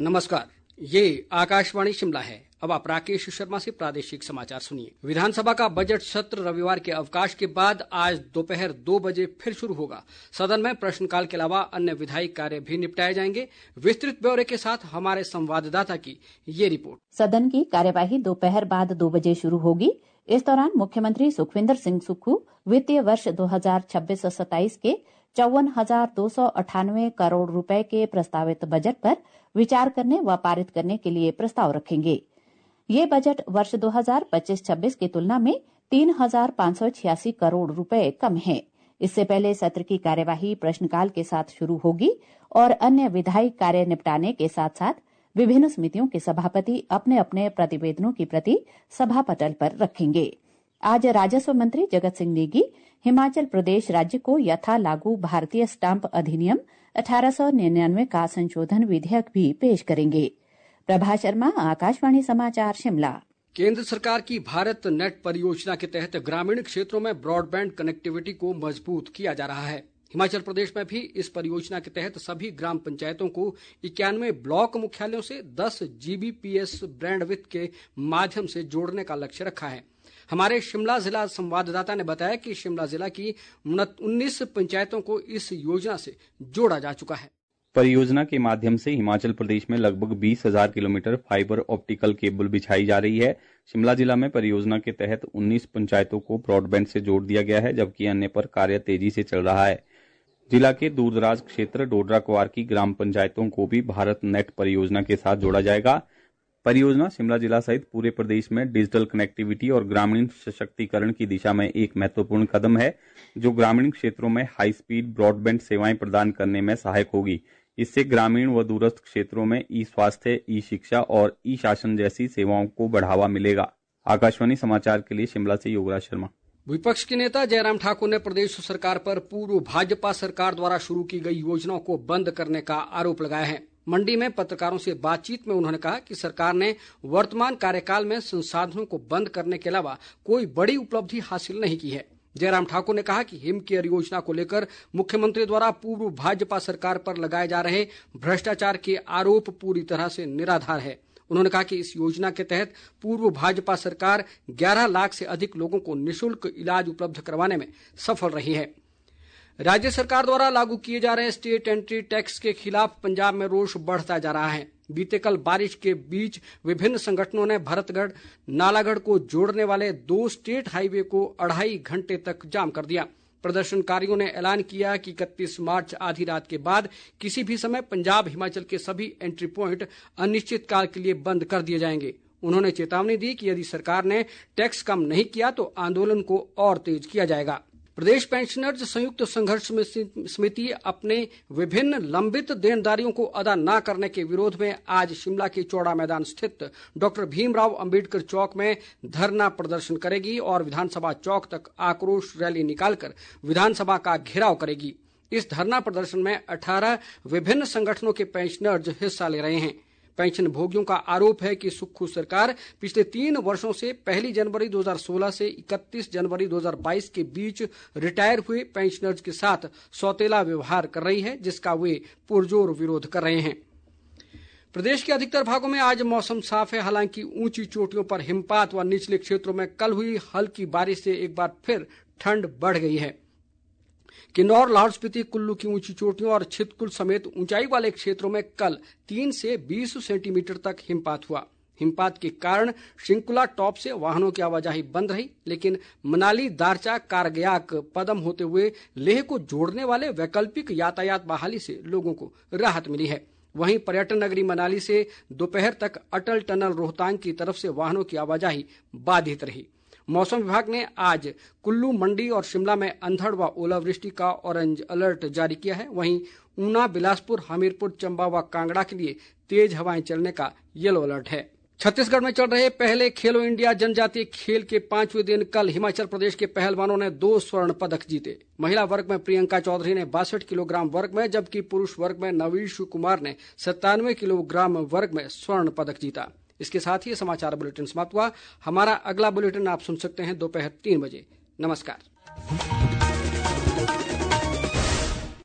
नमस्कार, ये आकाशवाणी शिमला है। अब आप राकेश शर्मा से प्रादेशिक समाचार सुनिए। विधानसभा का बजट सत्र रविवार के अवकाश के बाद आज दोपहर 2 बजे फिर शुरू होगा। सदन में प्रश्नकाल के अलावा अन्य विधायी कार्य भी निपटाए जाएंगे। विस्तृत ब्यौरे के साथ हमारे संवाददाता की ये रिपोर्ट। सदन की कार्यवाही दोपहर बाद 2 बजे शुरू होगी। इस दौरान मुख्यमंत्री सुखविंदर सिंह सुक्खू वित्तीय वर्ष 2026-27 के 54,298 करोड़ रुपए के प्रस्तावित बजट पर विचार करने व पारित करने के लिए प्रस्ताव रखेंगे। ये बजट वर्ष 2025-26 की तुलना में 3,586 करोड़ रुपए कम है। इससे पहले सत्र की कार्यवाही प्रश्नकाल के साथ शुरू होगी और अन्य विधायी कार्य निपटाने के साथ साथ विभिन्न समितियों के सभापति अपने अपने प्रतिवेदनों की प्रति सभा पटल पर रखेंगे। आज राजस्व मंत्री जगत सिंह नेगी हिमाचल प्रदेश राज्य को यथा लागू भारतीय स्टाम्प अधिनियम 1899 का संशोधन विधेयक भी पेश करेंगे। प्रभा शर्मा, आकाशवाणी समाचार, शिमला। केंद्र सरकार की भारत नेट परियोजना के तहत ग्रामीण क्षेत्रों में ब्रॉडबैंड कनेक्टिविटी को मजबूत किया जा रहा है। हिमाचल प्रदेश में भी इस परियोजना के तहत सभी ग्राम पंचायतों को 91 ब्लॉक मुख्यालयों से 10 Gbps बैंडविड्थ के माध्यम से जोड़ने का लक्ष्य रखा है। हमारे शिमला जिला संवाददाता ने बताया कि शिमला जिला की 19 पंचायतों को इस योजना से जोड़ा जा चुका है। परियोजना के माध्यम से हिमाचल प्रदेश में लगभग 20,000 किलोमीटर फाइबर ऑप्टिकल केबल बिछाई जा रही है। शिमला जिला में परियोजना के तहत 19 पंचायतों को ब्रॉडबैंड से जोड़ दिया गया है, जबकि अन्य पर कार्य तेजी से चल रहा है। जिला के दूरदराज क्षेत्र डोडरा क्वार की ग्राम पंचायतों को भी भारत नेट परियोजना के साथ जोड़ा जाएगा। परियोजना शिमला जिला सहित पूरे प्रदेश में डिजिटल कनेक्टिविटी और ग्रामीण सशक्तिकरण की दिशा में एक महत्वपूर्ण कदम है, जो ग्रामीण क्षेत्रों में हाई स्पीड ब्रॉडबैंड सेवाएं प्रदान करने में सहायक होगी। इससे ग्रामीण व दूरस्थ क्षेत्रों में ई स्वास्थ्य, ई शिक्षा और ई शासन जैसी सेवाओं को बढ़ावा मिलेगा। आकाशवाणी समाचार के लिए शिमला से योगराज शर्मा। विपक्ष के नेता जयराम ठाकुर ने प्रदेश सरकार पर पूर्व भाजपा सरकार द्वारा शुरू की गई योजनाओं को बंद करने का आरोप लगाया है। मंडी में पत्रकारों से बातचीत में उन्होंने कहा कि सरकार ने वर्तमान कार्यकाल में संसाधनों को बंद करने के अलावा कोई बड़ी उपलब्धि हासिल नहीं की है। जयराम ठाकुर ने कहा कि हिम केयर योजना को लेकर मुख्यमंत्री द्वारा पूर्व भाजपा सरकार पर लगाए जा रहे भ्रष्टाचार के आरोप पूरी तरह से निराधार है। उन्होंने कहा कि इस योजना के तहत पूर्व भाजपा सरकार 11 लाख से अधिक लोगों को निःशुल्क इलाज उपलब्ध करवाने में सफल रही है। राज्य सरकार द्वारा लागू किए जा रहे स्टेट एंट्री टैक्स के खिलाफ पंजाब में रोष बढ़ता जा रहा है। बीते कल बारिश के बीच विभिन्न संगठनों ने भरतगढ़ नालागढ़ को जोड़ने वाले 2 स्टेट हाईवे को 2.5 घंटे तक जाम कर दिया। प्रदर्शनकारियों ने ऐलान किया कि 31 मार्च आधी रात के बाद किसी भी समय पंजाब हिमाचल के सभी एंट्री पॉइंट अनिश्चित काल के लिए बंद कर दिए जाएंगे। उन्होंने चेतावनी दी कि यदि सरकार ने टैक्स कम नहीं किया तो आंदोलन को और तेज किया जाएगा। प्रदेश पेंशनर्स संयुक्त संघर्ष समिति अपने विभिन्न लंबित देनदारियों को अदा न करने के विरोध में आज शिमला के चौड़ा मैदान स्थित डॉक्टर भीमराव अंबेडकर चौक में धरना प्रदर्शन करेगी और विधानसभा चौक तक आक्रोश रैली निकालकर विधानसभा का घेराव करेगी। इस धरना प्रदर्शन में 18 विभिन्न संगठनों के पेंशनर्स हिस्सा ले रहे हैं। पेंशन भोगियों का आरोप है कि सुक्खू सरकार पिछले 3 वर्षों से 1 जनवरी 2016 से 31 जनवरी 2022 के बीच रिटायर हुए पेंशनर्स के साथ सौतेला व्यवहार कर रही है, जिसका वे पुरजोर विरोध कर रहे हैं। प्रदेश के अधिकतर भागों में आज मौसम साफ है। हालांकि ऊंची चोटियों पर हिमपात व निचले क्षेत्रों में कल हुई हल्की बारिश से एक बार फिर ठंड बढ़ गई है। किन्नौर, लाहौल स्पीति, कुल्लू की ऊंची चोटियों और छितकुल समेत ऊंचाई वाले क्षेत्रों में कल 3 से 20 सेंटीमीटर तक हिमपात हुआ। हिमपात के कारण शिंकुला टॉप से वाहनों की आवाजाही बंद रही, लेकिन मनाली, दारचा, कारगयाक, पदम होते हुए लेह को जोड़ने वाले वैकल्पिक यातायात बहाली से लोगों को राहत मिली है। वहीं पर्यटन नगरी मनाली से दोपहर तक अटल टनल रोहतांग की तरफ से वाहनों की आवाजाही बाधित रही। मौसम विभाग ने आज कुल्लू, मंडी और शिमला में अंधड़ व ओलावृष्टि का ऑरेंज अलर्ट जारी किया है। वहीं ऊना, बिलासपुर, हमीरपुर, चंबा व कांगड़ा के लिए तेज हवाएं चलने का येलो अलर्ट है। छत्तीसगढ़ में चल रहे पहले खेलो इंडिया जनजातीय खेल के 5वें दिन कल हिमाचल प्रदेश के पहलवानों ने 2 स्वर्ण पदक जीते। महिला वर्ग में प्रियंका चौधरी ने 62 किलोग्राम वर्ग में, जबकि पुरुष वर्ग में नवीश कुमार ने 97 किलोग्राम वर्ग में स्वर्ण पदक जीता। इसके साथ ही समाचार बुलेटिन समाप्त हुआ। हमारा अगला बुलेटिन आप सुन सकते हैं दोपहर 3 बजे। नमस्कार।